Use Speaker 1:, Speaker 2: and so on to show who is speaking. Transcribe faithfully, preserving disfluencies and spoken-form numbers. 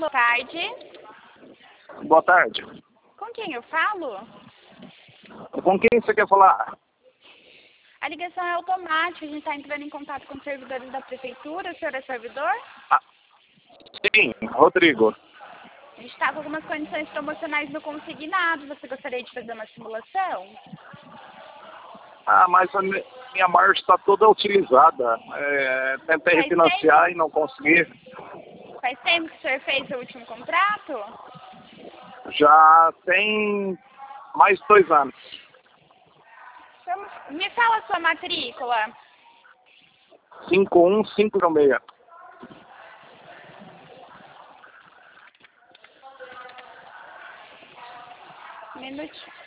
Speaker 1: Alô, tarde.
Speaker 2: Boa tarde.
Speaker 1: Com quem eu falo?
Speaker 2: Com quem você quer falar?
Speaker 1: A ligação é automática, a gente está entrando em contato com os servidores da prefeitura. O senhor é servidor?
Speaker 2: Ah, sim, Rodrigo.
Speaker 1: A gente está com algumas condições promocionais no consignado. Você gostaria de fazer uma simulação?
Speaker 2: Ah, mas a mi- minha margem está toda utilizada. É, tentei
Speaker 1: Faz
Speaker 2: refinanciar
Speaker 1: tempo?
Speaker 2: e não consegui.
Speaker 1: Faz tempo que o senhor fez seu último contrato?
Speaker 2: Já tem mais de dois anos.
Speaker 1: Vamos- Me fala a sua matrícula.
Speaker 2: cinco um cinco seis.
Speaker 1: Um minutinho.